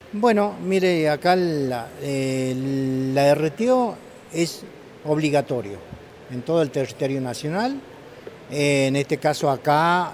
Bueno, mire, acá la RTO es obligatorio en todo el territorio nacional. En este caso acá,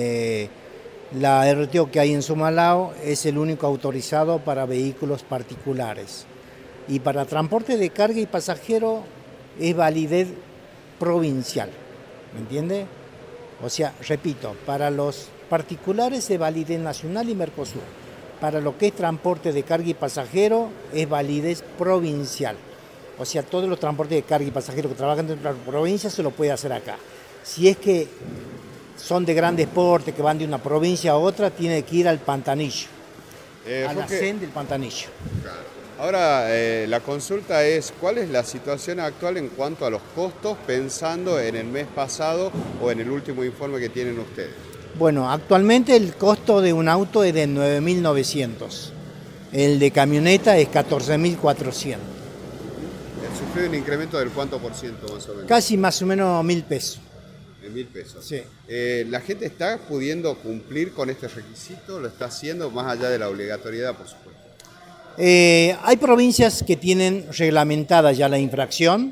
la RTO que hay en Sumalao es el único autorizado para vehículos particulares. Y para transporte de carga y pasajero es validez provincial, ¿me entiende? O sea, repito, para los particulares es validez nacional y Mercosur. Para lo que es transporte de carga y pasajero es validez provincial. O sea, todos los transportes de carga y pasajero que trabajan dentro de la provincia se lo puede hacer acá. Si es que son de grandes porte, que van de una provincia a otra, tiene que ir al Pantanillo, a la CEN del Pantanillo. Claro. Ahora, la consulta es, ¿cuál es la situación actual en cuanto a los costos, pensando en el mes pasado o en el último informe que tienen ustedes? Bueno, actualmente el costo de un auto es de 9.900. El de camioneta es 14.400. ¿Sufrió un incremento del cuánto por ciento más o menos? Casi más o menos 1.000 pesos. De 1.000 pesos. Sí. ¿La gente está pudiendo cumplir con este requisito? ¿Lo está haciendo más allá de la obligatoriedad, por supuesto? Hay provincias que tienen reglamentada ya la infracción.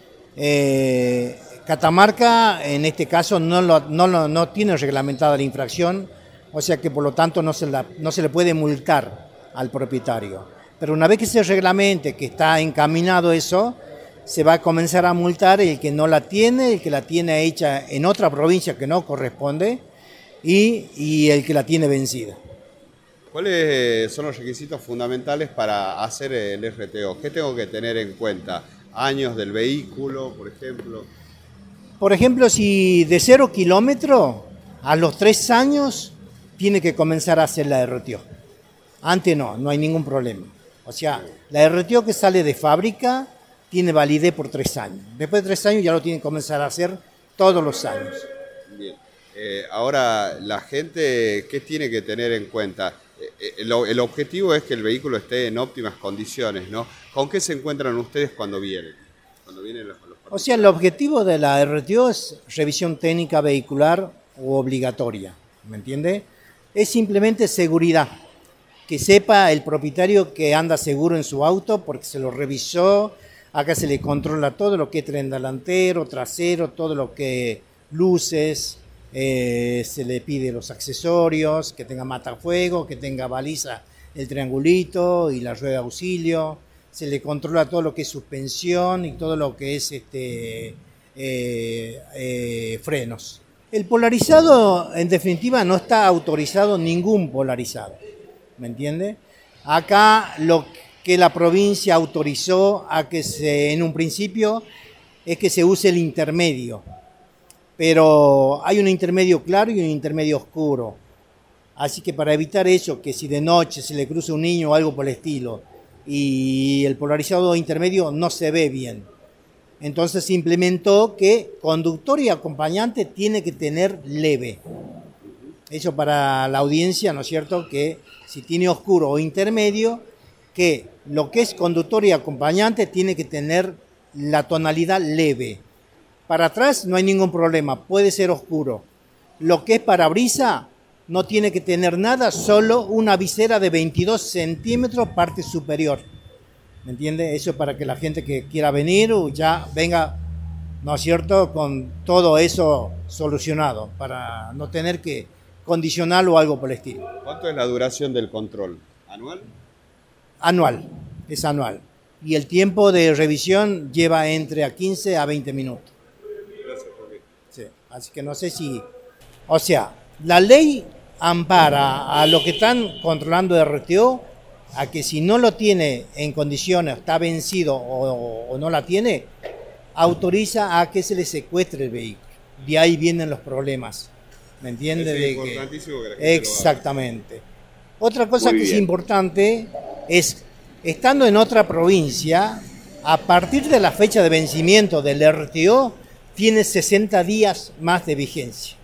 Catamarca, en este caso, no tiene reglamentada la infracción, o sea que por lo tanto no se le puede multar al propietario. Pero una vez que se reglamente, que está encaminado eso, se va a comenzar a multar el que no la tiene, el que la tiene hecha en otra provincia que no corresponde y el que la tiene vencida. ¿Cuáles son los requisitos fundamentales para hacer el RTO? ¿Qué tengo que tener en cuenta? ¿Años del vehículo, por ejemplo? Por ejemplo, si de 0 kilómetros a los 3 años tiene que comenzar a hacer la RTO. Antes no hay ningún problema. O sea, la RTO que sale de fábrica tiene validez por 3 años. Después de 3 años ya lo tiene que comenzar a hacer todos los años. Bien. Ahora, la gente, ¿qué tiene que tener en cuenta? El objetivo es que el vehículo esté en óptimas condiciones, ¿no? ¿Con qué se encuentran ustedes cuando vienen? O sea, el objetivo de la RTO es revisión técnica vehicular o obligatoria, ¿me entiende? Es simplemente seguridad, que sepa el propietario que anda seguro en su auto porque se lo revisó, acá se le controla todo lo que es tren delantero, trasero, todo lo que luces, se le pide los accesorios, que tenga matafuego, que tenga baliza, el triangulito y la rueda de auxilio. Se le controla todo lo que es suspensión y todo lo que es frenos. El polarizado, en definitiva, no está autorizado ningún polarizado, ¿me entiende? Acá lo que la provincia autorizó a que en un principio es que se use el intermedio, pero hay un intermedio claro y un intermedio oscuro. Así que para evitar eso, que si de noche se le cruza un niño o algo por el estilo, y el polarizado intermedio no se ve bien. Entonces se implementó que conductor y acompañante tiene que tener leve. Eso para la audiencia, ¿no es cierto? Que si tiene oscuro o intermedio, que lo que es conductor y acompañante tiene que tener la tonalidad leve. Para atrás no hay ningún problema, puede ser oscuro. Lo que es parabrisa no tiene que tener nada, solo una visera de 22 centímetros, parte superior. ¿Me entiende? Eso es para que la gente que quiera venir ya venga, ¿no es cierto?, con todo eso solucionado, para no tener que condicionarlo o algo por el estilo. ¿Cuánto es la duración del control? ¿Anual? Anual, es anual. Y el tiempo de revisión lleva entre a 15 a 20 minutos. Gracias, Jorge. Sí, así que no sé si... O sea, la ley ampara a los que están controlando el RTO a que si no lo tiene en condiciones, está vencido o no la tiene, autoriza a que se le secuestre el vehículo. De ahí vienen los problemas. ¿Me entiende? Es importantísimo que la gente exactamente. Otra cosa que es bien. importante es, estando en otra provincia, a partir de la fecha de vencimiento del RTO, tiene 60 días más de vigencia.